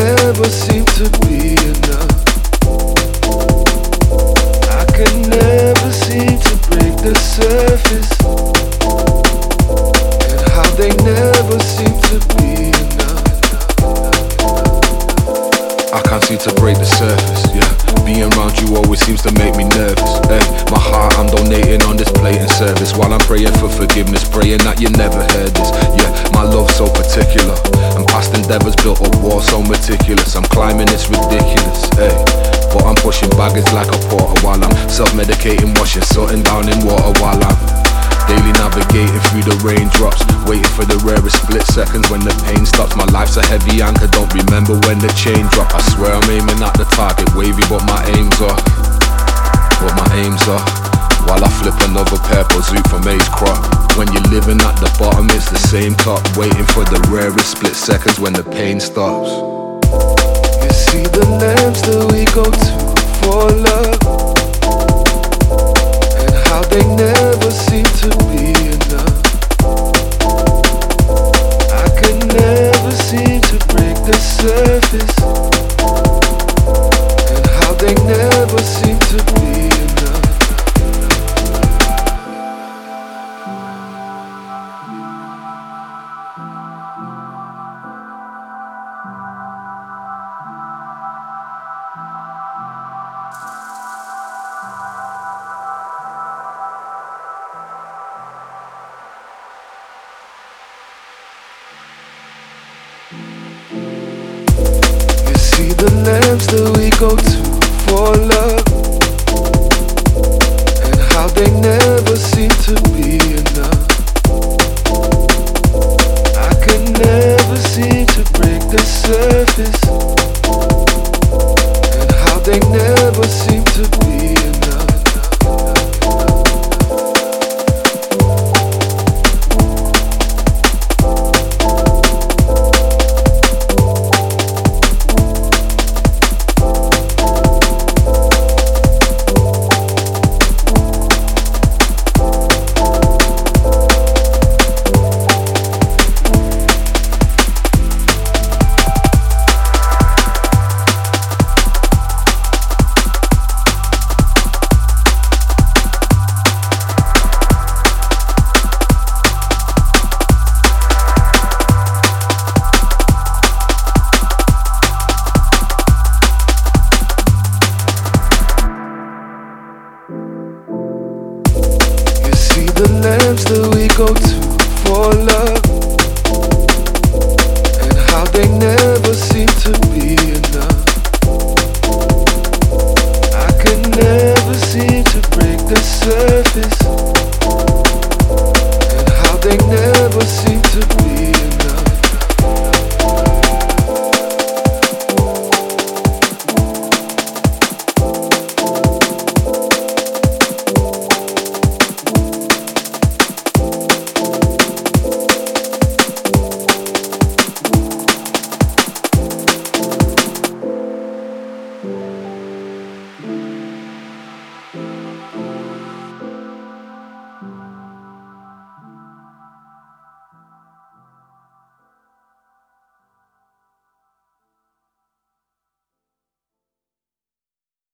never seem to be enough. I can never seem to break the surface, and how they never seem to be enough. I can't seem to break the surface, yeah. Being around you always seems to make me nervous. Hey, my heart I'm donating on this plating service, while I'm praying for forgiveness, praying that you never heard this. Yeah, my love's so particular, and past endeavors built a wall so meticulous. I'm climbing, it's ridiculous, hey. But I'm pushing baggage like a porter while I'm self-medicating, washing something down in water while I'm daily navigating through the raindrops, waiting for the rarest split seconds when the pain stops. My life's a heavy anchor, don't remember when the chain drop. I swear I'm aiming at the target, wavy but my aims are, while I flip another purple zoot from Ace Crop. When you're living at the bottom, it's the same top, waiting for the rarest split seconds when the pain stops. You see the lengths that we go to for love, and how they never seem to be enough. I could never seem to break the surface, and how they never seem to be enough. See the lengths that we go to for love, and how they never seem to be enough. I could never seem to break the surface, and how they never seem to be enough. The lengths that we go to for love, and how they never seem to be